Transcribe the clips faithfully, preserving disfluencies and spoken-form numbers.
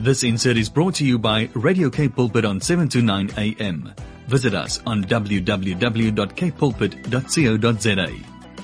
This insert is brought to you by Radio K Pulpit on seven to nine a m. Visit us on w w w dot k pulpit dot co dot z a.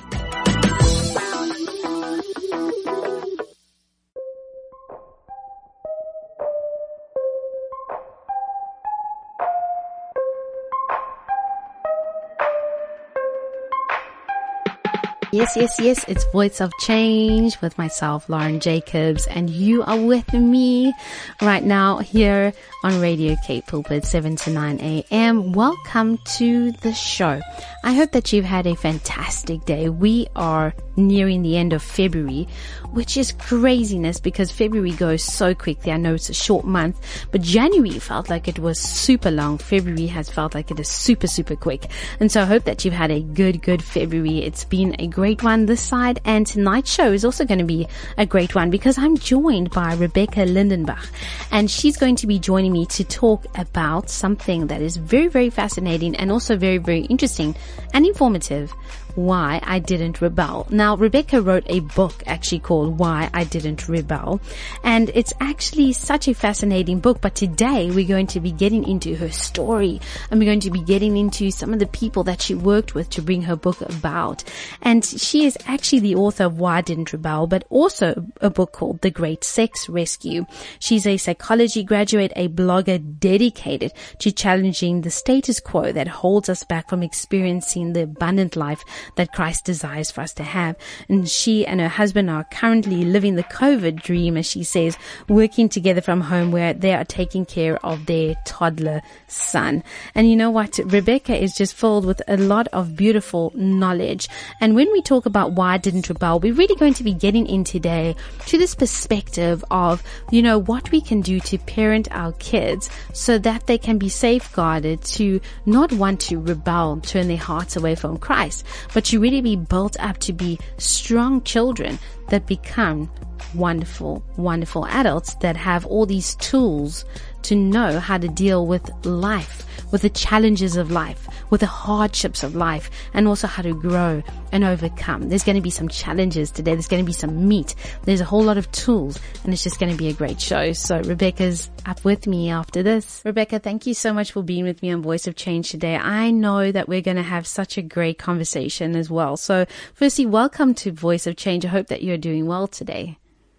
Yes, yes, yes, it's Voice of Change with myself, Lauren Jacobs, and you are with me right now here on Radio K Pulpit, seven to nine a m. Welcome to the show. I hope that you've had a fantastic day. We are nearing the end of February, which is craziness because February goes so quickly. I know it's a short month, but January felt like it was super long. February has felt like it is super, super quick. And so I hope that you've had a good, good February. It's been a great one this side, and tonight's show is also going to be a great one because I'm joined by Rebecca Lindenbach, and she's going to be joining me to talk about something that is very, very fascinating and also very, very interesting and informative. Why I Didn't Rebel. Now, Rebecca wrote a book actually called Why I Didn't Rebel, and it's actually such a fascinating book, but today we're going to be getting into her story, and we're going to be getting into some of the people that she worked with to bring her book about. And she is actually the author of Why I Didn't Rebel, but also a book called The Great Sex Rescue. She's a psychology graduate, a blogger dedicated to challenging the status quo that holds us back from experiencing the abundant life that Christ desires for us to have. And she and her husband are currently living the COVID dream, as she says, working together from home where they are taking care of their toddler son. And you know what? Rebecca is just filled with a lot of beautiful knowledge. And when we talk about Why I Didn't Rebel, we're really going to be getting in today to this perspective of, you know, what we can do to parent our kids so that they can be safeguarded to not want to rebel, turn their hearts away from Christ, but to really be built up to be strong children that become wonderful, wonderful adults that have all these tools to know how to deal with life, with the challenges of life, with the hardships of life, and also how to grow and overcome. There's going to be some challenges today. There's going to be some meat. There's a whole lot of tools, and it's just going to be a great show. So Rebecca's up with me after this. Rebecca, thank you so much for being with me on Voice of Change today. I know that we're going to have such a great conversation as well. So firstly, welcome to Voice of Change. I hope that you're doing well today.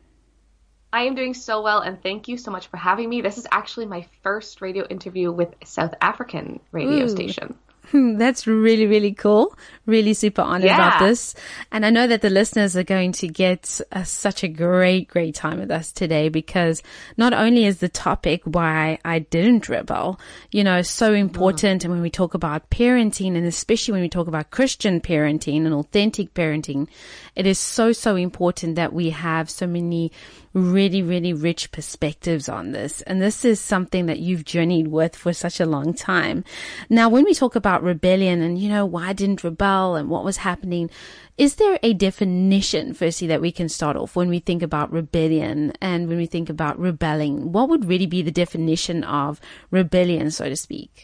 I am doing so well, and thank you so much for having me. This is actually my first radio interview with a South African radio Ooh. station. That's really, really cool. Really super honored yeah. about this. And I know that the listeners are going to get uh, such a great, great time with us today because not only is the topic Why I Didn't Rebel, you know, so important. Mm. And when we talk about parenting, and especially when we talk about Christian parenting and authentic parenting, it is so, so important that we have so many really, really rich perspectives on this. And this is something that you've journeyed with for such a long time. Now, when we talk about rebellion and, you know, why I didn't rebel and what was happening, is there a definition, firstly, that we can start off when we think about rebellion and when we think about rebelling? What would really be the definition of rebellion, so to speak?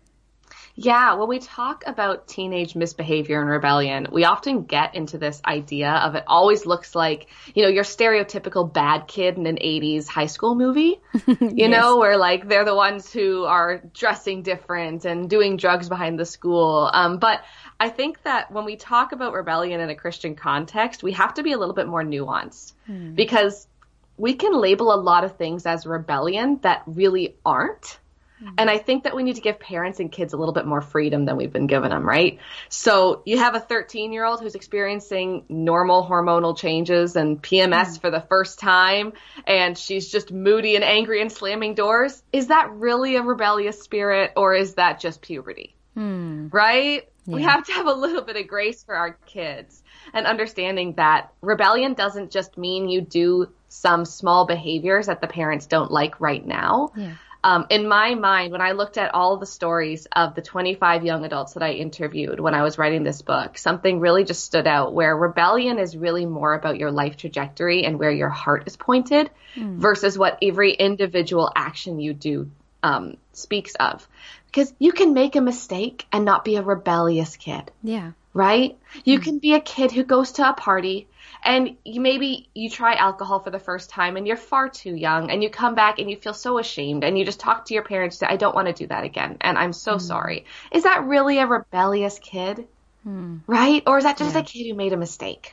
Yeah, when we talk about teenage misbehavior and rebellion, we often get into this idea of it always looks like, you know, your stereotypical bad kid in an eighties high school movie, you yes. know, where like they're the ones who are dressing different and doing drugs behind the school. Um, but I think that when we talk about rebellion in a Christian context, we have to be a little bit more nuanced hmm. because we can label a lot of things as rebellion that really aren't. And I think that we need to give parents and kids a little bit more freedom than we've been giving them, right? So you have a thirteen-year-old who's experiencing normal hormonal changes and P M S mm. for the first time, and she's just moody and angry and slamming doors. Is that really a rebellious spirit, or is that just puberty, mm. right? Yeah. We have to have a little bit of grace for our kids and understanding that rebellion doesn't just mean you do some small behaviors that the parents don't like right now. Yeah. Um, in my mind, when I looked at all of the stories of the twenty-five young adults that I interviewed when I was writing this book, something really just stood out where rebellion is really more about your life trajectory and where your heart is pointed mm. versus what every individual action you do um, speaks of. Because you can make a mistake and not be a rebellious kid. Yeah. Right? You mm. can be a kid who goes to a party And you maybe you try alcohol for the first time and you're far too young and you come back and you feel so ashamed and you just talk to your parents, say, I don't want to do that again and I'm so mm. sorry. Is that really a rebellious kid? Mm. Right? Or is that just yeah. a kid who made a mistake?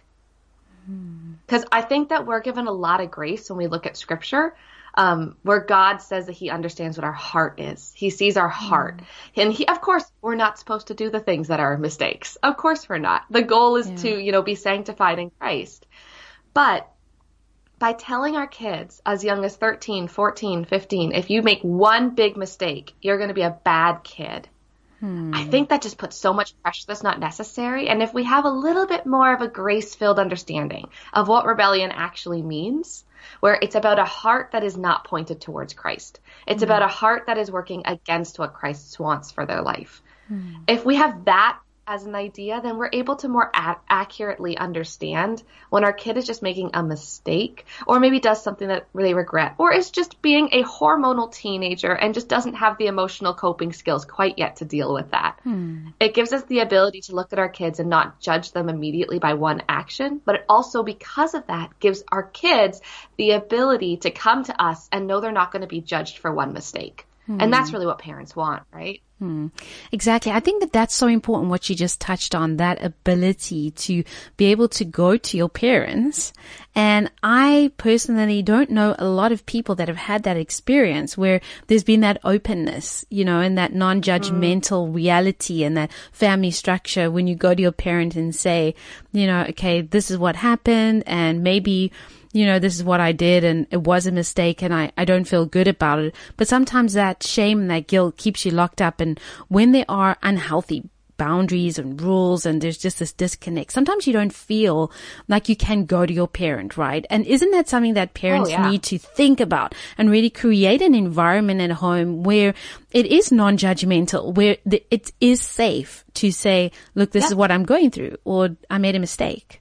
Because mm. I think that we're given a lot of grace when we look at scripture, um, where God says that he understands what our heart is. He sees our heart. Mm. And he, of course, we're not supposed to do the things that are mistakes. Of course we're not. The goal is yeah. to, you know, be sanctified in Christ. But by telling our kids as young as thirteen, fourteen, fifteen, if you make one big mistake, you're going to be a bad kid. Hmm. I think that just puts so much pressure that's not necessary. And if we have a little bit more of a grace-filled understanding of what rebellion actually means, where it's about a heart that is not pointed towards Christ. It's hmm. about a heart that is working against what Christ wants for their life. Hmm. If we have that as an idea, then we're able to more a- accurately understand when our kid is just making a mistake or maybe does something that they regret or is just being a hormonal teenager and just doesn't have the emotional coping skills quite yet to deal with that. Hmm. It gives us the ability to look at our kids and not judge them immediately by one action, but it also, because of that, gives our kids the ability to come to us and know they're not going to be judged for one mistake. Hmm. And that's really what parents want, right? Hmm. Exactly. I think that that's so important, what you just touched on, that ability to be able to go to your parents. And I personally don't know a lot of people that have had that experience where there's been that openness, you know, and that non-judgmental mm. reality and that family structure when you go to your parent and say, you know, okay, this is what happened and maybe, you know, this is what I did and it was a mistake and I, I don't feel good about it. But sometimes that shame and that guilt keeps you locked up. And when there are unhealthy boundaries and rules and there's just this disconnect, sometimes you don't feel like you can go to your parent, right? And isn't that something that parents oh, yeah. need to think about and really create an environment at home where it is non-judgmental, where the, it is safe to say, look, this yeah. is what I'm going through, or I made a mistake.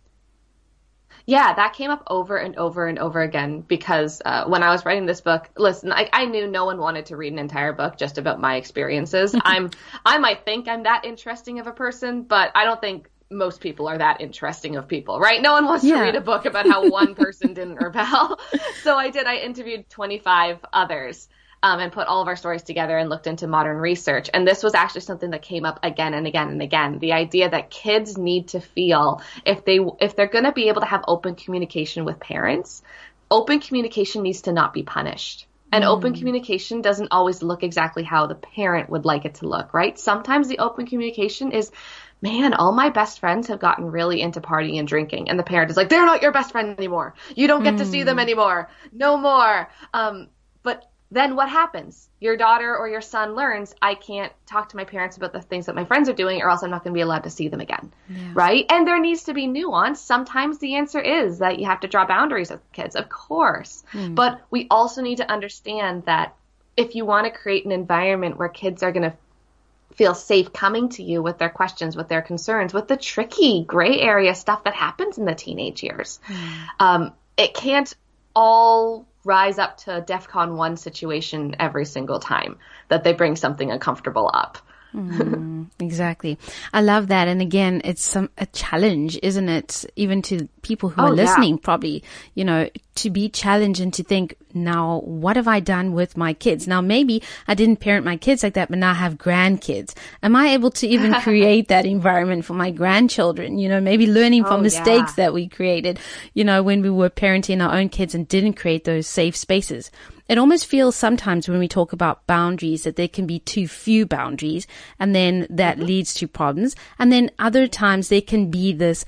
Yeah, that came up over and over and over again because uh, when I was writing this book, listen, I, I knew no one wanted to read an entire book just about my experiences. I'm, I might think I'm that interesting of a person, but I don't think most people are that interesting of people, right? No one wants yeah. to read a book about how one person didn't rebel. So I did. I interviewed twenty-five others. Um, and put all of our stories together and looked into modern research. And this was actually something that came up again and again and again. The idea that kids need to feel if they, if they're going to be able to have open communication with parents, open communication needs to not be punished. And mm. open communication doesn't always look exactly how the parent would like it to look, right? Sometimes the open communication is, man, all my best friends have gotten really into partying and drinking. And the parent is like, they're not your best friend anymore. You don't get mm. to see them anymore. No more. Um, but then what happens? Your daughter or your son learns, I can't talk to my parents about the things that my friends are doing or else I'm not going to be allowed to see them again, yeah. right? And there needs to be nuance. Sometimes the answer is that you have to draw boundaries with kids, of course. Mm. But we also need to understand that if you want to create an environment where kids are going to feel safe coming to you with their questions, with their concerns, with the tricky gray area stuff that happens in the teenage years, mm. um, it can't all rise up to a DEFCON one situation every single time that they bring something uncomfortable up. mm, exactly. I love that. And again, it's some, a challenge, isn't it? Even to people who oh, are listening, yeah. probably, you know, to be challenged and to think, now, what have I done with my kids? Now, maybe I didn't parent my kids like that, but now I have grandkids. Am I able to even create that environment for my grandchildren? You know, maybe learning from oh, mistakes yeah. that we created, you know, when we were parenting our own kids and didn't create those safe spaces. It almost feels sometimes when we talk about boundaries that there can be too few boundaries and then that mm-hmm. leads to problems. And then other times there can be this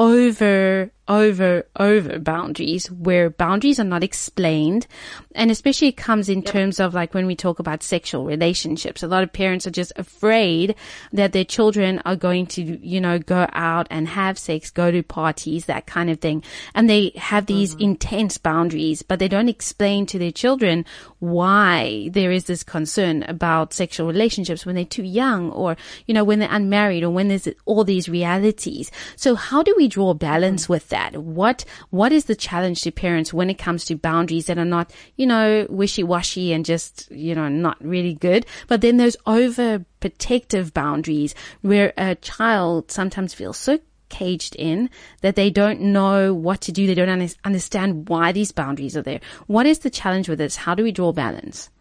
over, over, over boundaries where boundaries are not explained. And especially it comes in yep. terms of like when we talk about sexual relationships. A lot of parents are just afraid that their children are going to, you know, go out and have sex, go to parties, that kind of thing. And they have these mm-hmm. intense boundaries, but they don't explain to their children why there is this concern about sexual relationships when they're too young or, you know, when they're unmarried or when there's all these realities. So how do we draw balance mm-hmm. with that? What, what is the challenge to parents when it comes to boundaries that are not, you know, wishy-washy and just, you know, not really good? But then there's overprotective boundaries where a child sometimes feels so caged in, that they don't know what to do. They don't un- understand why these boundaries are there. What is the challenge with this? How do we draw balance?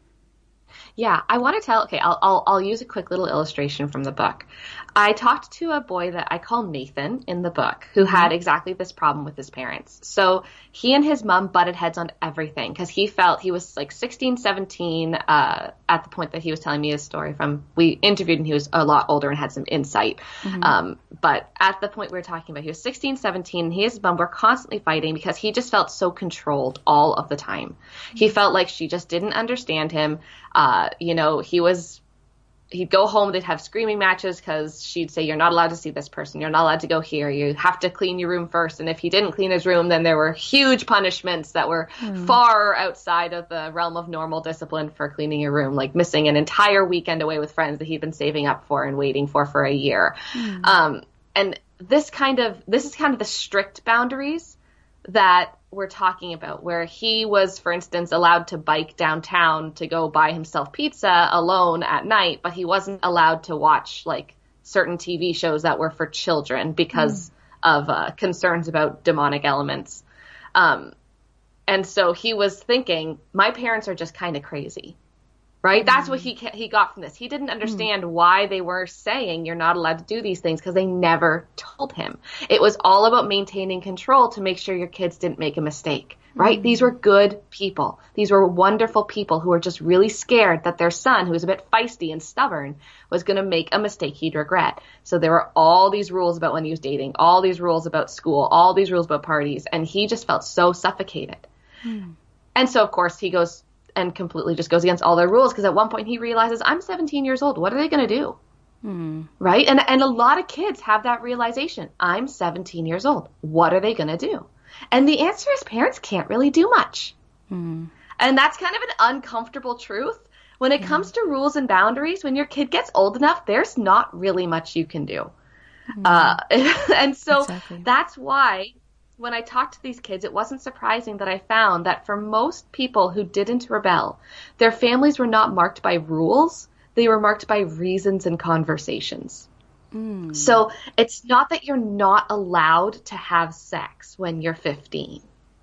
Yeah, I want to tell, okay, I'll, I'll, I'll use a quick little illustration from the book. I talked to a boy that I call Nathan in the book who had exactly this problem with his parents. So he and his mom butted heads on everything because he felt he was like sixteen, seventeen uh, at the point that he was telling me his story from. We interviewed and he was a lot older and had some insight. Mm-hmm. Um, but at the point we were talking about, he was sixteen, seventeen, and he and his mom were constantly fighting because he just felt so controlled all of the time. Mm-hmm. He felt like she just didn't understand him. Uh, you know, he was... He'd go home, they'd have screaming matches because she'd say, you're not allowed to see this person. You're not allowed to go here. You have to clean your room first. And if he didn't clean his room, then there were huge punishments that were mm. far outside of the realm of normal discipline for cleaning your room, like missing an entire weekend away with friends that he'd been saving up for and waiting for for a year. Mm. Um, and this kind of, this is kind of the strict boundaries that we're talking about, where he was, for instance, allowed to bike downtown to go buy himself pizza alone at night, but he wasn't allowed to watch like certain T V shows that were for children because mm. of uh, concerns about demonic elements. Um, and so he was thinking, my parents are just kind of crazy. Right? Mm. That's what he he got from this. He didn't understand mm. why they were saying you're not allowed to do these things because they never told him. It was all about maintaining control to make sure your kids didn't make a mistake. Right? Mm. These were good people. These were wonderful people who were just really scared that their son, who was a bit feisty and stubborn, was going to make a mistake he'd regret. So there were all these rules about when he was dating, all these rules about school, all these rules about parties, and he just felt so suffocated. Mm. And so, of course, he goes and completely just goes against all their rules because at one point he realizes, I'm seventeen years old. What are they going to do? Hmm. Right? And and a lot of kids have that realization. I'm seventeen years old. What are they going to do? And the answer is parents can't really do much. Hmm. And that's kind of an uncomfortable truth. When it hmm. comes to rules and boundaries, when your kid gets old enough, there's not really much you can do. Hmm. Uh, and so exactly. That's why when I talked to these kids, it wasn't surprising that I found that for most people who didn't rebel, their families were not marked by rules. They were marked by reasons and conversations. Mm. So it's not that you're not allowed to have sex when you're fifteen.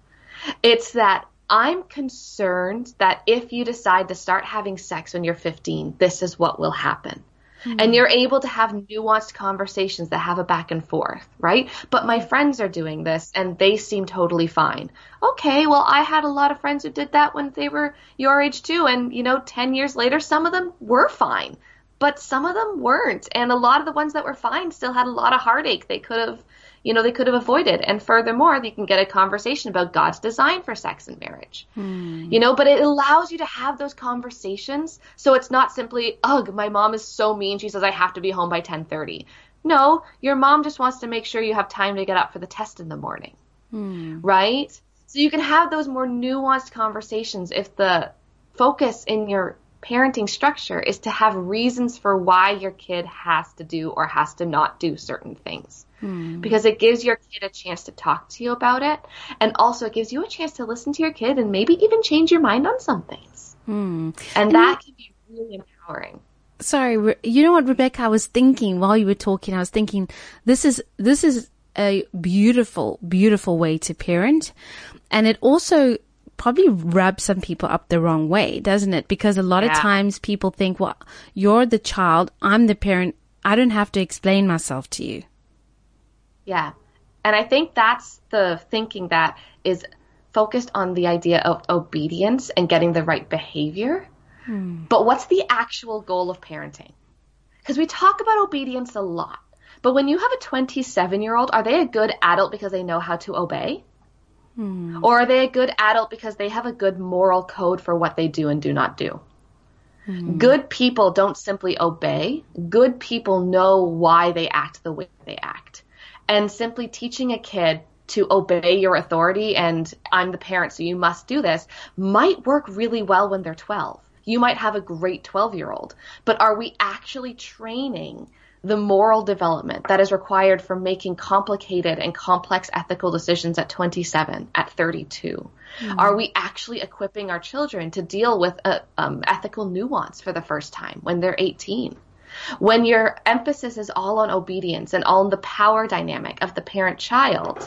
It's that I'm concerned that if you decide to start having sex when you're fifteen, this is what will happen. And you're able to have nuanced conversations that have a back and forth, right? But my friends are doing this and they seem totally fine. Okay, well, I had a lot of friends who did that when they were your age too. And, you know, ten years later, some of them were fine, but some of them weren't. And a lot of the ones that were fine still had a lot of heartache they could have, you know, they could have avoided. And furthermore, you can get a conversation about God's design for sex and marriage, hmm. you know, but it allows you to have those conversations. So it's not simply, ugh, my mom is so mean. She says I have to be home by ten thirty. No, your mom just wants to make sure you have time to get up for the test in the morning, hmm. right? So you can have those more nuanced conversations if the focus in your parenting structure is to have reasons for why your kid has to do or has to not do certain things. Hmm. Because it gives your kid a chance to talk to you about it. And also it gives you a chance to listen to your kid and maybe even change your mind on some things. Hmm. And, and that can be really empowering. Sorry, you know what, Rebecca, I was thinking while you were talking, I was thinking this is, this is a beautiful, beautiful way to parent. And it also probably rubs some people up the wrong way, doesn't it? Because a lot yeah. of times people think, well, you're the child, I'm the parent, I don't have to explain myself to you. Yeah. And I think that's the thinking that is focused on the idea of obedience and getting the right behavior. Hmm. But what's the actual goal of parenting? Because we talk about obedience a lot. But when you have a twenty-seven-year-old, are they a good adult because they know how to obey? Hmm. Or are they a good adult because they have a good moral code for what they do and do not do? Hmm. Good people don't simply obey. Good people know why they act the way they act. And simply teaching a kid to obey your authority and I'm the parent, so you must do this, might work really well when they're twelve. You might have a great twelve-year-old. But are we actually training the moral development that is required for making complicated and complex ethical decisions at twenty-seven, at thirty-two? Mm. Are we actually equipping our children to deal with a, um, ethical nuance for the first time when they're eighteen? When your emphasis is all on obedience and all on the power dynamic of the parent-child,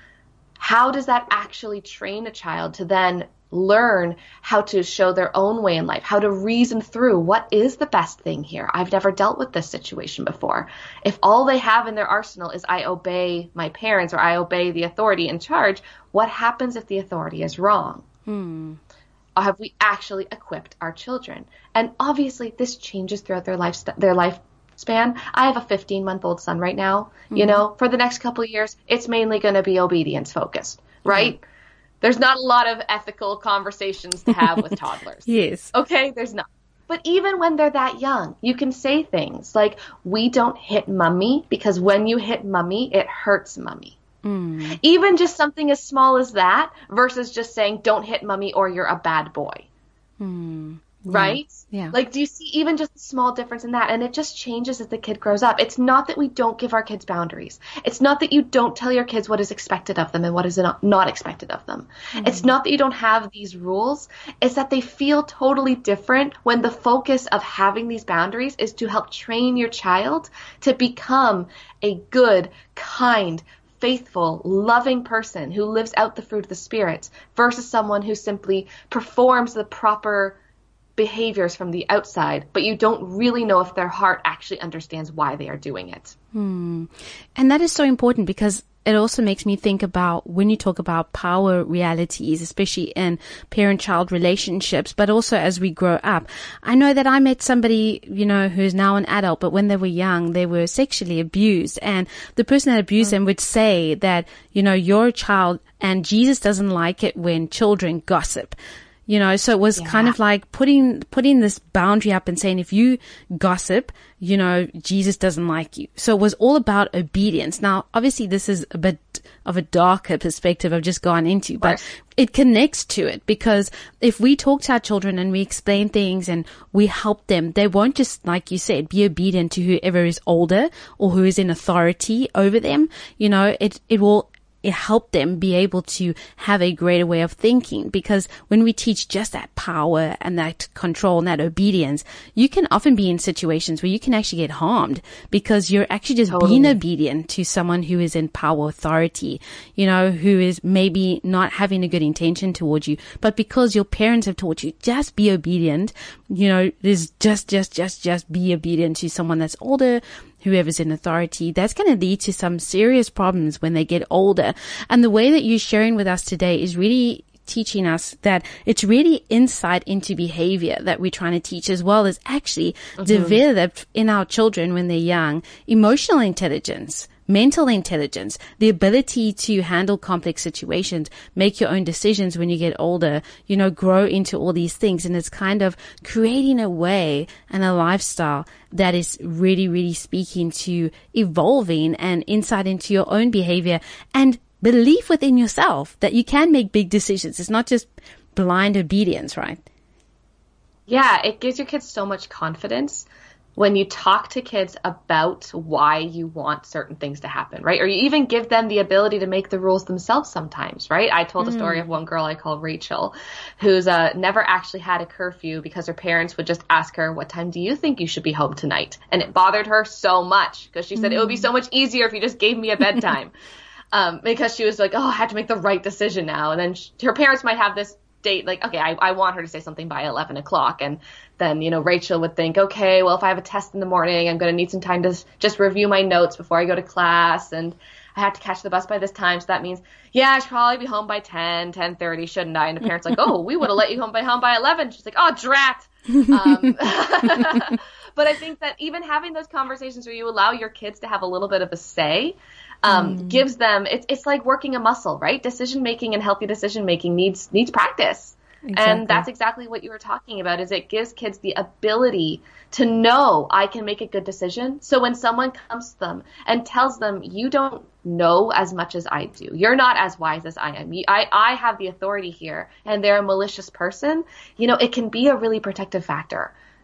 how does that actually train a child to then learn how to show their own way in life, how to reason through what is the best thing here? I've never dealt with this situation before. If all they have in their arsenal is I obey my parents or I obey the authority in charge, what happens if the authority is wrong? Hmm. Or have we actually equipped our children? And obviously this changes throughout their life, their lifespan. I have a fifteen-month-old son right now. Mm-hmm. You know, for the next couple of years, it's mainly going to be obedience focused, right? Mm-hmm. There's not a lot of ethical conversations to have with toddlers. Yes. Okay, there's not. But even when they're that young, you can say things like, we don't hit mommy because when you hit mommy, it hurts mommy. Mm. Even just something as small as that versus just saying, don't hit mommy or you're a bad boy. Mm. Right? Yeah. Like, do you see even just a small difference in that? And it just changes as the kid grows up. It's not that we don't give our kids boundaries. It's not that you don't tell your kids what is expected of them and what is not expected of them. Mm-hmm. It's not that you don't have these rules. It's that they feel totally different when the focus of having these boundaries is to help train your child to become a good, kind, faithful, loving person who lives out the fruit of the Spirit versus someone who simply performs the proper behaviors from the outside, but you don't really know if their heart actually understands why they are doing it. Hmm. And that is so important because it also makes me think about when you talk about power realities, especially in parent-child relationships, but also as we grow up. I know that I met somebody, you know, who's now an adult, but when they were young, they were sexually abused. And the person that abused mm-hmm. them would say that, you know, you're a child and Jesus doesn't like it when children gossip. You know, so it was yeah. kind of like putting, putting this boundary up and saying, if you gossip, you know, Jesus doesn't like you. So it was all about obedience. Now, obviously this is a bit of a darker perspective I've just gone into, but it connects to it because if we talk to our children and we explain things and we help them, they won't just, like you said, be obedient to whoever is older or who is in authority over them. You know, it, it will It helped them be able to have a greater way of thinking because when we teach just that power and that control and that obedience, you can often be in situations where you can actually get harmed because you're actually just totally. being obedient to someone who is in power authority, you know, who is maybe not having a good intention towards you, but because your parents have taught you just be obedient, you know, there's just, just, just, just be obedient to someone that's older, whoever's in authority, that's going to lead to some serious problems when they get older. And the way that you're sharing with us today is really teaching us that it's really insight into behavior that we're trying to teach, as well as actually mm-hmm. develop in our children when they're young, emotional intelligence, mental intelligence, the ability to handle complex situations, make your own decisions when you get older, you know, grow into all these things. And it's kind of creating a way and a lifestyle that is really, really speaking to evolving and insight into your own behavior and belief within yourself that you can make big decisions. It's not just blind obedience, right? Yeah, it gives your kids so much confidence when you talk to kids about why you want certain things to happen, right? Or you even give them the ability to make the rules themselves sometimes, right? I told mm. a story of one girl I call Rachel, who's uh, never actually had a curfew because her parents would just ask her, what time do you think you should be home tonight? And it bothered her so much because she said, mm. it would be so much easier if you just gave me a bedtime. um, because she was like, oh, I have to make the right decision now. And then she, her parents might have this date, like, okay, I, I want her to say something by eleven o'clock. And then, you know, Rachel would think, okay, well, if I have a test in the morning, I'm going to need some time to just review my notes before I go to class. And I have to catch the bus by this time. So that means, yeah, I should probably be home by ten, ten thirty, shouldn't I? And the parents like, oh, we would have let you home by home by eleven. She's like, oh, drat. Um, but I think that even having those conversations where you allow your kids to have a little bit of a say, Um, mm. gives them, it's, it's like working a muscle, right? Decision making and healthy decision making needs, needs practice. Exactly. And that's exactly what you were talking about, is it gives kids the ability to know I can make a good decision. So when someone comes to them and tells them, you don't know as much as I do, you're not as wise as I am, I, I have the authority here, and they're a malicious person, you know, it can be a really protective factor.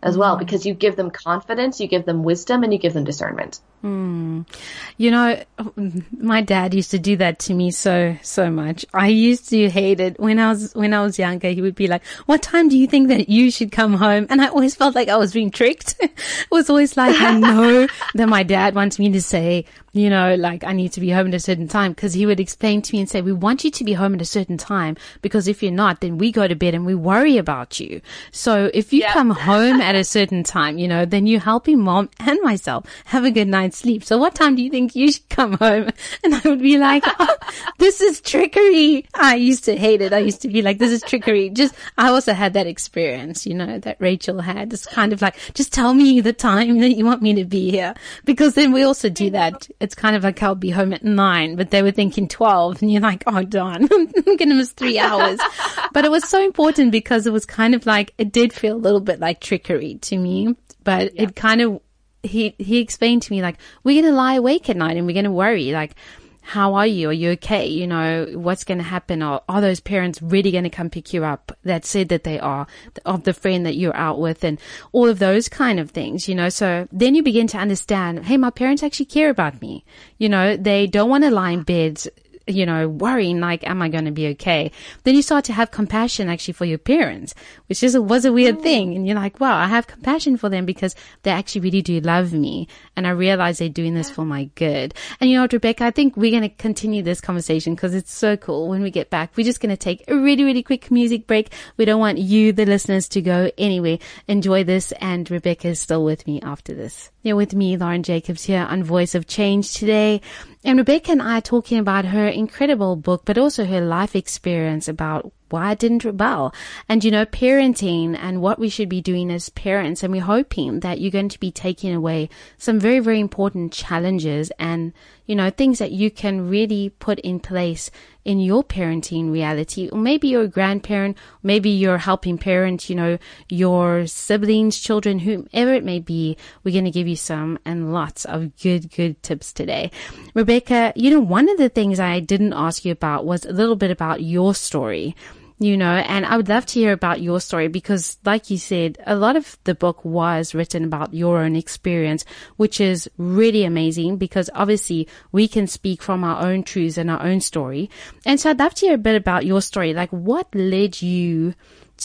as well, because you give them confidence, you give them wisdom, and you give them discernment. Mm. You know, my dad used to do that to me so, so much. I used to hate it. When I was, when I was younger, he would be like, what time do you think that you should come home? And I always felt like I was being tricked. It was always like, I know that my dad wants me to say, you know, like I need to be home at a certain time, because he would explain to me and say, we want you to be home at a certain time, because if you're not, then we go to bed and we worry about you. So if you yep. come home at a certain time, you know, then you're helping mom and myself have a good night's sleep. So what time do you think you should come home? And I would be like, oh, this is trickery. I used to hate it. I used to be like, this is trickery. Just, I also had that experience, you know, that Rachel had. It's kind of like, just tell me the time that you want me to be here. Because then we also do that. It's kind of like I'll be home at nine, but they were thinking twelve, and you're like, oh darn, I'm going to miss three hours. But it was so important because it was kind of like, it did feel a little bit like trickery to me, but yeah. it kind of, he, he explained to me like, we're going to lie awake at night and we're going to worry, like, how are you? Are you okay? You know, what's going to happen? Or are those parents really going to come pick you up that said that they are, of the friend that you're out with, and all of those kind of things, you know? So then you begin to understand, hey, my parents actually care about me. You know, they don't want to lie in bed, you know, worrying like, am I going to be okay? Then you start to have compassion actually for your parents, which is, was a weird thing. And you're like, wow, I have compassion for them because they actually really do love me. And I realize they're doing this for my good. And you know what, Rebecca, I think we're going to continue this conversation because it's so cool. When we get back, we're just going to take a really, really quick music break. We don't want you, the listeners, to go anywhere. Enjoy this. And Rebecca is still with me after this. You're with me, Lauren Jacobs, here on Voice of Change today. And Rebecca and I are talking about her incredible book, but also her life experience about why I didn't rebel, and, you know, parenting and what we should be doing as parents. And we're hoping that you're going to be taking away some very, very important challenges and, you know, things that you can really put in place in your parenting reality. Or maybe you're a grandparent, maybe you're a helping parent, you know, your siblings, children, whomever it may be. We're going to give you some and lots of good, good tips today. Rebecca, you know, one of the things I didn't ask you about was a little bit about your story. You know, and I would love to hear about your story because, like you said, a lot of the book was written about your own experience, which is really amazing because obviously we can speak from our own truths and our own story. And so I'd love to hear a bit about your story. Like, what led you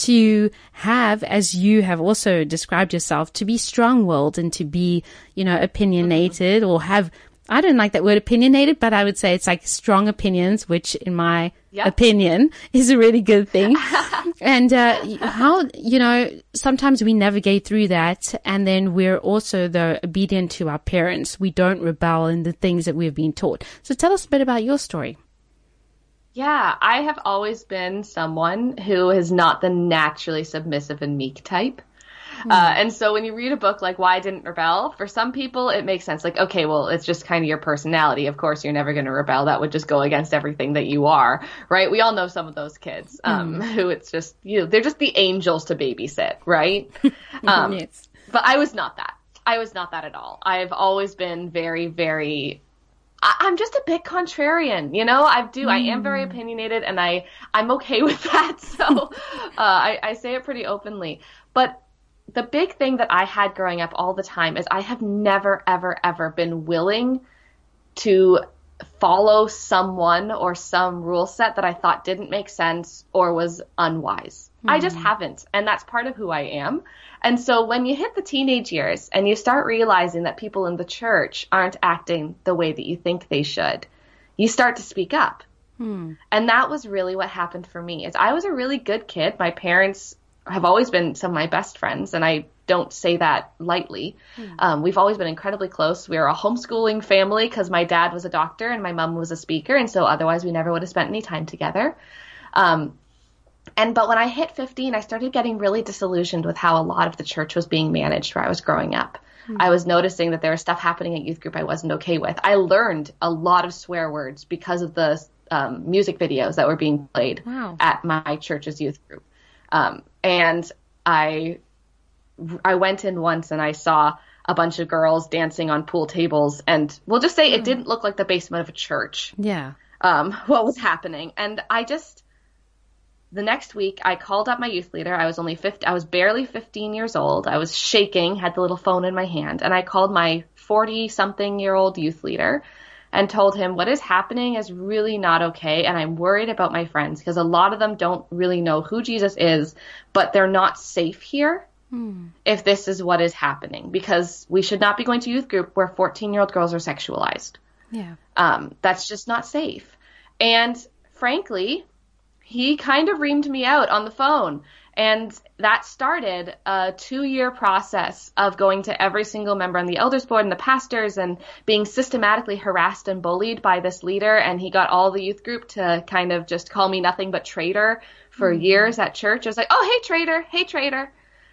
to have, as you have also described yourself, to be strong-willed and to be, you know, opinionated or have, I don't like that word opinionated, but I would say it's like strong opinions, which in my yep. opinion is a really good thing. And uh, how, you know, sometimes we navigate through that, and then we're also, though, obedient to our parents. We don't rebel in the things that we've been taught. So tell us a bit about your story. Yeah, I have always been someone who is not the naturally submissive and meek type. Uh, and so when you read a book like Why I Didn't Rebel, for some people it makes sense. Like, okay, well, it's just kind of your personality. Of course, you're never going to rebel. That would just go against everything that you are, right? We all know some of those kids um, mm. who it's just, you know, they're just the angels to babysit, right? um, yes. But I was not that. I was not that at all. I've always been very, very... I'm just a bit contrarian, you know, I do, mm. I am very opinionated, and I, I'm okay with that. So uh, I, I say it pretty openly. But the big thing that I had growing up all the time is I have never, ever, ever been willing to follow someone or some rule set that I thought didn't make sense or was unwise. Mm. I just haven't. And that's part of who I am. And so when you hit the teenage years and you start realizing that people in the church aren't acting the way that you think they should, you start to speak up. Mm. And that was really what happened for me. Is I was a really good kid. My parents have always been some of my best friends, and I don't say that lightly. Mm. Um, we've always been incredibly close. We were a homeschooling family because my dad was a doctor and my mom was a speaker, and so otherwise we never would have spent any time together. Um, and but when I hit fifteen, I started getting really disillusioned with how a lot of the church was being managed where I was growing up. Mm. I was noticing that there was stuff happening at youth group I wasn't okay with. I learned a lot of swear words because of the um, music videos that were being played wow. at my church's youth group. Um, and I, I went in once and I saw a bunch of girls dancing on pool tables, and we'll just say it didn't look like the basement of a church. Yeah. Um, what was happening. And I just, the next week I called up my youth leader. I was only fifty, I was barely fifteen years old. I was shaking, had the little phone in my hand, and I called my forty something year old youth leader and told him what is happening is really not okay. And I'm worried about my friends because a lot of them don't really know who Jesus is, but they're not safe here. Hmm. If this is what is happening, because we should not be going to youth group where fourteen year old girls are sexualized. Yeah. Um, that's just not safe. And frankly, he kind of reamed me out on the phone. And that started a two year process of going to every single member on the elders board and the pastors and being systematically harassed and bullied by this leader. And he got all the youth group to kind of just call me nothing but traitor for mm. years at church. I was like, oh, hey, traitor, hey, traitor.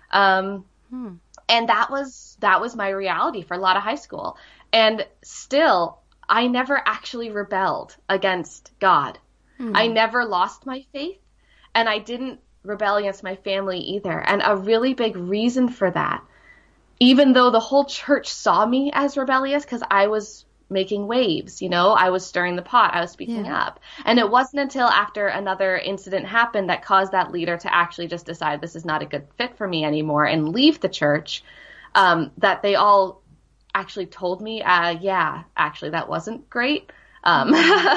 Um, hmm. And that was, that was my reality for a lot of high school. And still, I never actually rebelled against God. Hmm. I never lost my faith, and I didn't rebel against my family either. And a really big reason for that, even though the whole church saw me as rebellious because I was making waves, you know, I was stirring the pot, I was speaking yeah. up. And it wasn't until after another incident happened that caused that leader to actually just decide this is not a good fit for me anymore and leave the church, um, that they all actually told me, uh, yeah, actually that wasn't great. Um,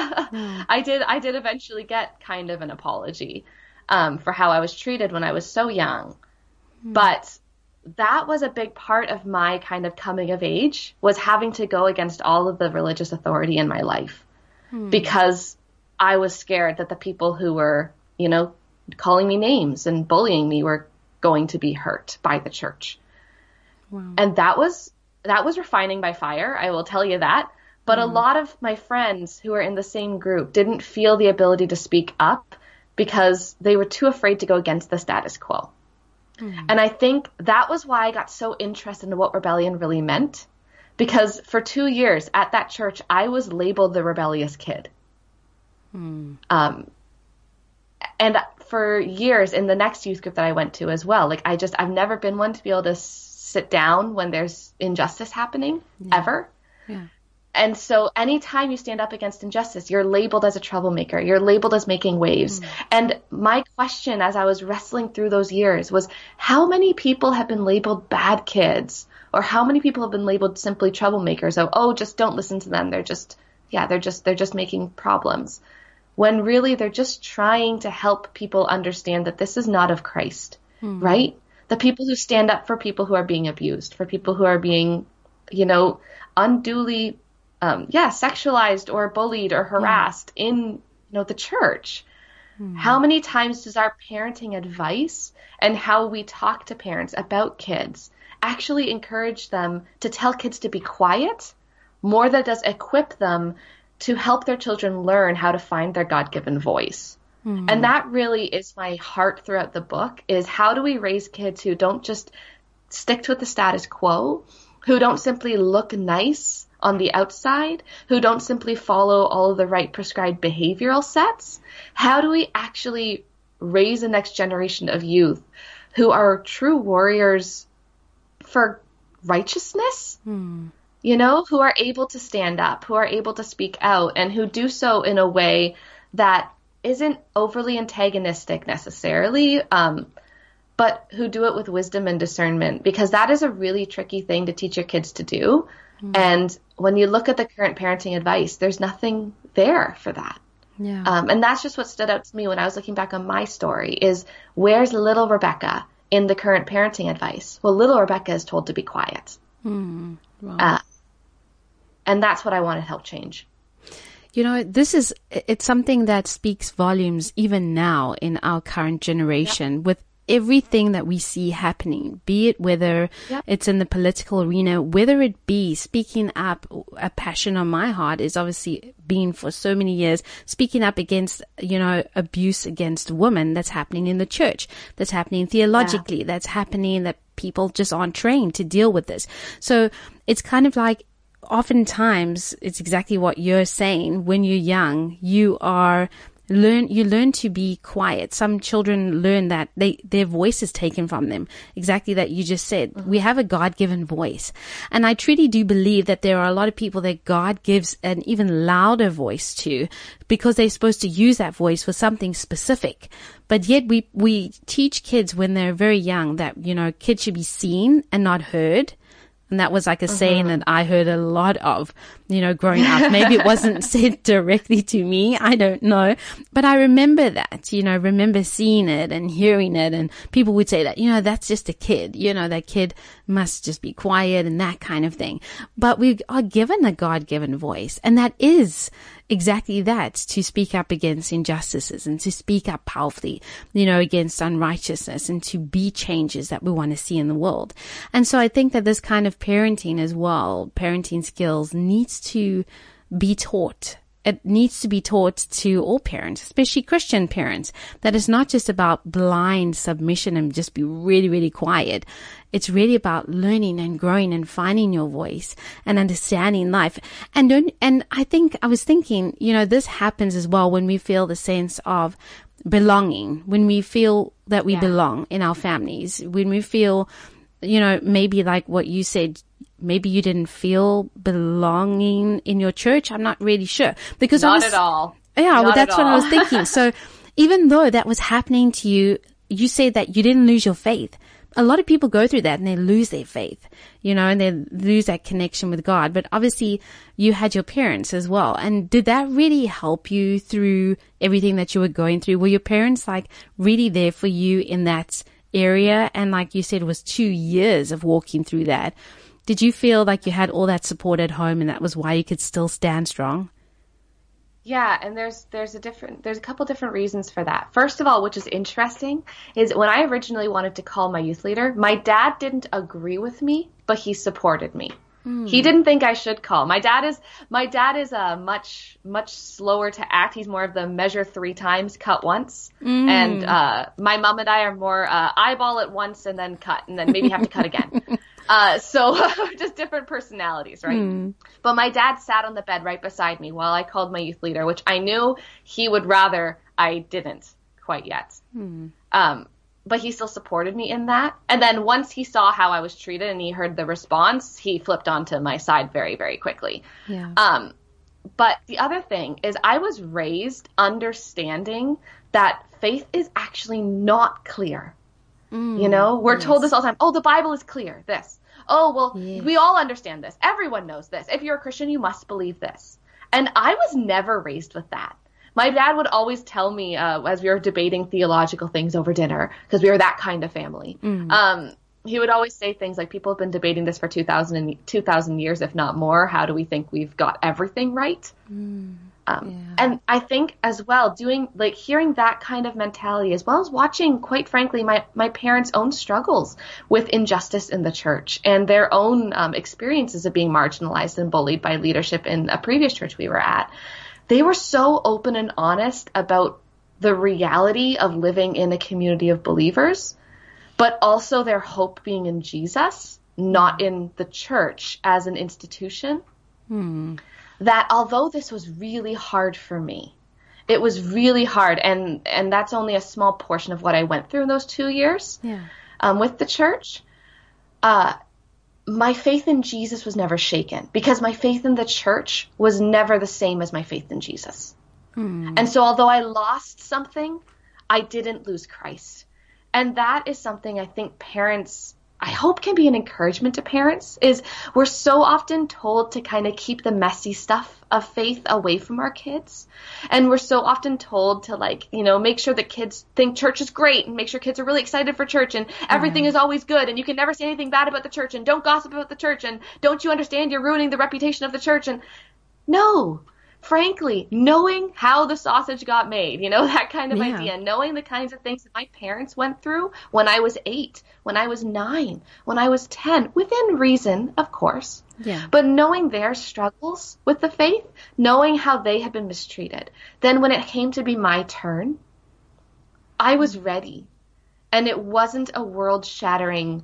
mm. I did, I did eventually get kind of an apology, um, for how I was treated when I was so young. Mm. But that was a big part of my kind of coming of age, was having to go against all of the religious authority in my life hmm. because I was scared that the people who were, you know, calling me names and bullying me were going to be hurt by the church. Wow. And that was, that was refining by fire. I will tell you that. But hmm. a lot of my friends who were in the same group didn't feel the ability to speak up because they were too afraid to go against the status quo. Mm. And I think that was why I got so interested in what rebellion really meant, because for two years at that church, I was labeled the rebellious kid. Mm. Um, and for years in the next youth group that I went to as well, like I just, I've never been one to be able to sit down when there's injustice happening, yeah. ever. Yeah. And so anytime you stand up against injustice, you're labeled as a troublemaker. You're labeled as making waves. Mm. And my question as I was wrestling through those years was, how many people have been labeled bad kids? Or how many people have been labeled simply troublemakers? Oh, oh, just don't listen to them. They're just, yeah, they're just, they're just making problems. When really they're just trying to help people understand that this is not of Christ, mm. right? The people who stand up for people who are being abused, for people who are being, you know, unduly Um, yeah, sexualized or bullied or harassed yeah. in, you know, the church. Hmm. How many times does our parenting advice and how we talk to parents about kids actually encourage them to tell kids to be quiet more than it does equip them to help their children learn how to find their God-given voice? Hmm. And that really is my heart throughout the book, is how do we raise kids who don't just stick to the status quo, who don't simply look nice on the outside, who don't simply follow all of the right prescribed behavioral sets? How do we actually raise the next generation of youth who are true warriors for righteousness? Hmm. You know, who are able to stand up, who are able to speak out, and who do so in a way that isn't overly antagonistic necessarily, um, but who do it with wisdom and discernment, because that is a really tricky thing to teach your kids to do. Mm. And when you look at the current parenting advice, there's nothing there for that. Yeah. Um, and that's just what stood out to me when I was looking back on my story, is where's little Rebecca in the current parenting advice? Well, little Rebecca is told to be quiet. Mm. Wow. Uh, and that's what I want to help change. You know, this is, it's something that speaks volumes even now in our current generation, yep. with everything that we see happening, be it whether yep. it's in the political arena, whether it be speaking up. A passion on my heart is obviously been for so many years speaking up against, you know, abuse against women that's happening in the church, that's happening theologically, yeah. that's happening, that people just aren't trained to deal with this. So it's kind of like, oftentimes it's exactly what you're saying. When you're young, you are learn, you learn to be quiet. Some children learn that they, their voice is taken from them. Exactly that you just said. Mm-hmm. We have a God-given voice. And I truly do believe that there are a lot of people that God gives an even louder voice to because they're supposed to use that voice for something specific. But yet we, we teach kids when they're very young that, you know, kids should be seen and not heard. And that was like a uh-huh. saying that I heard a lot of, you know, growing up. Maybe it wasn't said directly to me. I don't know. But I remember that, you know, remember seeing it and hearing it. And people would say that, you know, that's just a kid. You know, that kid must just be quiet and that kind of thing. But we are given a God-given voice. And that is exactly that, to speak up against injustices and to speak up powerfully, you know, against unrighteousness and to be changes that we want to see in the world. And so I think that this kind of parenting as well, parenting skills, needs to be taught. It needs to be taught to all parents, especially Christian parents, that it's not just about blind submission and just be really, really quiet. It's really about learning and growing and finding your voice and understanding life. And don't, and I think I was thinking, you know, this happens as well when we feel the sense of belonging, when we feel that we yeah. belong in our families, when we feel, you know, maybe like what you said, maybe you didn't feel belonging in your church. I'm not really sure. Because not I was, at all. Yeah, not well, that's what I was thinking. So even though that was happening to you, you said that you didn't lose your faith. A lot of people go through that and they lose their faith, you know, and they lose that connection with God. But obviously you had your parents as well. And did that really help you through everything that you were going through? Were your parents like really there for you in that area? And like you said, it was two years of walking through that. Did you feel like you had all that support at home and that was why you could still stand strong? Yeah, and there's there's a different there's a couple different reasons for that. First of all, which is interesting, is when I originally wanted to call my youth leader, my dad didn't agree with me, but he supported me. Mm. He didn't think I should call. My dad is my dad is a uh, much much slower to act. He's more of the measure three times, cut once. Mm. And uh my mom and I are more uh, eyeball it once and then cut and then maybe have to cut again. Uh, so just different personalities, right? Mm. But my dad sat on the bed right beside me while I called my youth leader, which I knew he would rather I didn't quite yet. Mm. Um, but he still supported me in that. And then once he saw how I was treated and he heard the response, he flipped onto my side very, very quickly. Yeah. Um, but the other thing is I was raised understanding that faith is actually not clear. Mm, you know, we're yes. told this all the time. Oh, the Bible is clear. This. Oh, well, yes. we all understand this. Everyone knows this. If you're a Christian, you must believe this. And I was never raised with that. My dad would always tell me uh, as we were debating theological things over dinner, because we were that kind of family. Mm. Um, he would always say things like, people have been debating this for two thousand, and, two thousand years, if not more. How do we think we've got everything right? Mm. Um, yeah. And I think as well, doing like hearing that kind of mentality, as well as watching, quite frankly, my, my parents' own struggles with injustice in the church and their own um, experiences of being marginalized and bullied by leadership in a previous church we were at. They were so open and honest about the reality of living in a community of believers, but also their hope being in Jesus, not in the church as an institution. Hmm. That although this was really hard for me, it was really hard, and, and that's only a small portion of what I went through in those two years yeah. um, with the church, uh, my faith in Jesus was never shaken, because my faith in the church was never the same as my faith in Jesus. Hmm. And so although I lost something, I didn't lose Christ. And that is something I think parents, I hope, can be an encouragement to parents, is we're so often told to kind of keep the messy stuff of faith away from our kids. And we're so often told to, like, you know, make sure that kids think church is great and make sure kids are really excited for church and everything mm-hmm. is always good and you can never say anything bad about the church and don't gossip about the church and don't you understand you're ruining the reputation of the church. And no. Frankly, knowing how the sausage got made, you know, that kind of yeah. idea, knowing the kinds of things that my parents went through when I was eight, when I was nine, when I was ten, within reason, of course. Yeah. But knowing their struggles with the faith, knowing how they had been mistreated, then when it came to be my turn, I was ready. And it wasn't a world-shattering,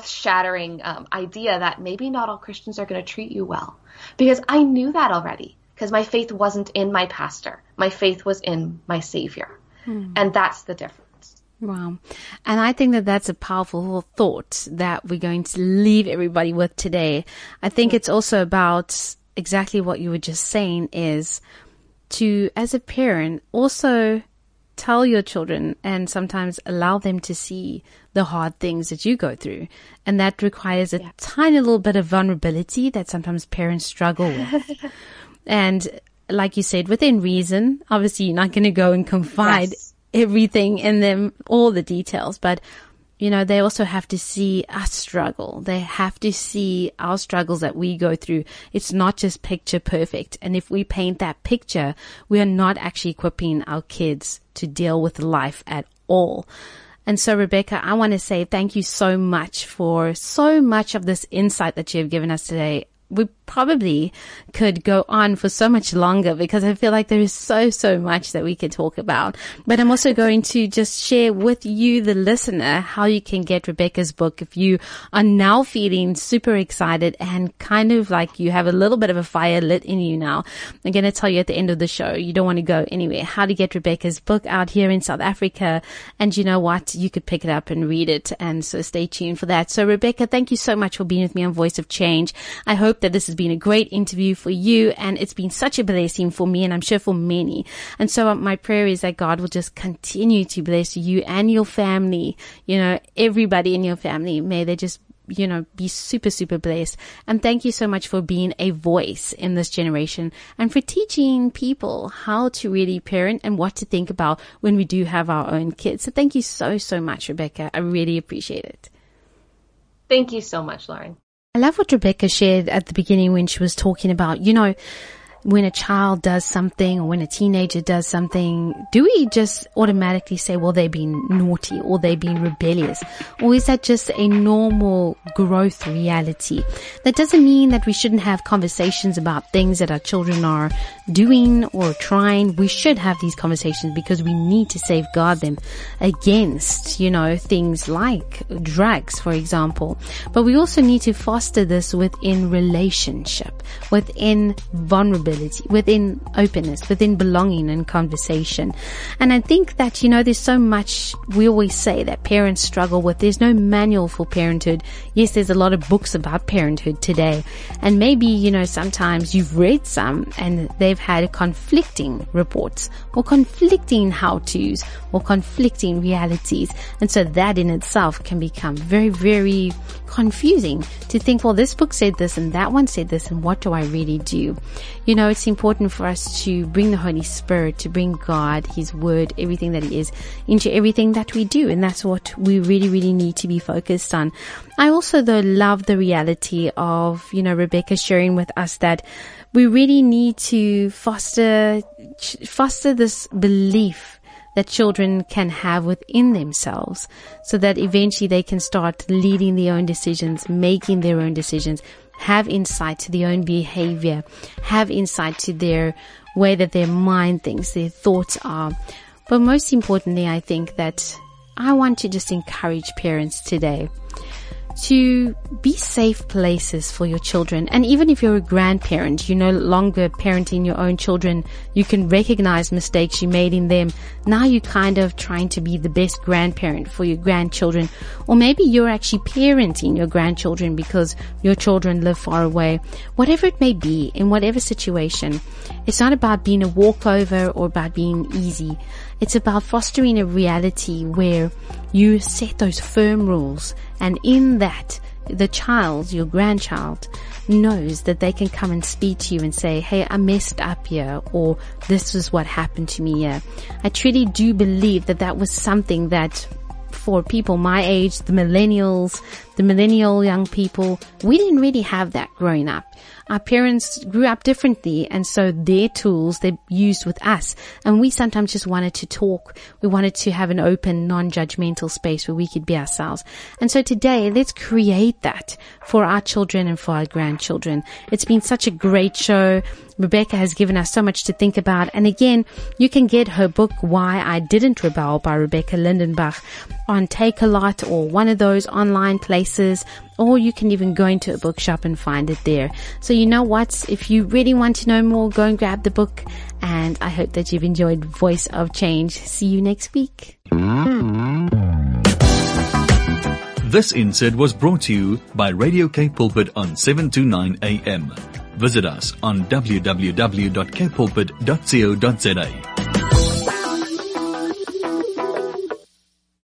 earth-shattering um, idea that maybe not all Christians are going to treat you well. Because I knew that already. because my faith wasn't in my pastor. My faith was in my Savior. Hmm. And that's the difference. Wow. And I think that that's a powerful thought that we're going to leave everybody with today. I think it's also about exactly what you were just saying, is to, as a parent, also tell your children and sometimes allow them to see the hard things that you go through. And that requires a yeah. tiny little bit of vulnerability that sometimes parents struggle with. And like you said, within reason, obviously you're not going to go and confide yes. everything in them, all the details, but you know, they also have to see us struggle. They have to see our struggles that we go through. It's not just picture perfect. And if we paint that picture, we are not actually equipping our kids to deal with life at all. And so, Rebecca, I want to say thank you so much for so much of this insight that you have given us today. We probably could go on for so much longer because I feel like there is so, so much that we could talk about. But I'm also going to just share with you, the listener, how you can get Rebecca's book if you are now feeling super excited and kind of like you have a little bit of a fire lit in you now. I'm going to tell you at the end of the show, you don't want to go anywhere, how to get Rebecca's book out here in South Africa. And you know what? You could pick it up and read it. And so stay tuned for that. So Rebecca, thank you so much for being with me on Voice of Change. I hope that this has been a great interview for you, and it's been such a blessing for me, and I'm sure for many. And so my prayer is that God will just continue to bless you and your family, you know, everybody in your family. May they just, you know, be super, super blessed. And thank you so much for being a voice in this generation and for teaching people how to really parent and what to think about when we do have our own kids. So thank you so, so much, Rebecca. I really appreciate it. Thank you so much, Lauren. I love what Rebecca shared at the beginning when she was talking about, you know, when a child does something or when a teenager does something, do we just automatically say, well, they've been naughty or they've been rebellious? Or is that just a normal growth reality? That doesn't mean that we shouldn't have conversations about things that our children are doing or trying. We should have these conversations because we need to safeguard them against, you know, things like drugs, for example. But we also need to foster this within relationship, within vulnerability, within openness, within belonging and conversation. And I think that, you know, there's so much we always say that parents struggle with. There's no manual for parenthood. Yes, there's a lot of books about parenthood today. And maybe, you know, sometimes you've read some and they've had conflicting reports or conflicting how-tos or conflicting realities. And so that in itself can become very, very confusing to think, well, this book said this and that one said this, and what do I really do? You know, it's important for us to bring the Holy Spirit, to bring God, His Word, everything that He is, into everything that we do. And that's what we really, really need to be focused on. I also, though, love the reality of, you know, Rebecca sharing with us that we really need to foster, foster this belief that children can have within themselves so that eventually they can start leading their own decisions, making their own decisions, have insight to their own behavior, have insight to their way that their mind thinks, their thoughts are. But most importantly, I think that I want to just encourage parents today to be safe places for your children. And even if you're a grandparent, you're no longer parenting your own children, you can recognize mistakes you made in them. Now you're kind of trying to be the best grandparent for your grandchildren. Or maybe you're actually parenting your grandchildren because your children live far away. Whatever it may be, in whatever situation, it's not about being a walkover or about being easy. It's about fostering a reality where you set those firm rules, and in that, the child, your grandchild, knows that they can come and speak to you and say, hey, I messed up here, or this is what happened to me here. I truly do believe that that was something that for people my age, the millennials, the millennial young people, we didn't really have that growing up. Our parents grew up differently, and so their tools they used with us, and we sometimes just wanted to talk. We wanted to have an open, non-judgmental space where we could be ourselves. And so today, let's create that for our children and for our grandchildren. It's been such a great show. Rebecca has given us so much to think about. And again, you can get her book, Why I Didn't Rebel by Rebecca Lindenbach on Take-A-Lot or one of those online places, or you can even go into a bookshop and find it there. So you know what? If you really want to know more, go and grab the book. And I hope that you've enjoyed Voice of Change. See you next week. This insert was brought to you by Radio Cape Pulpit on seven twenty-nine A M. Visit us on w w w dot cape pulpit dot co dot za.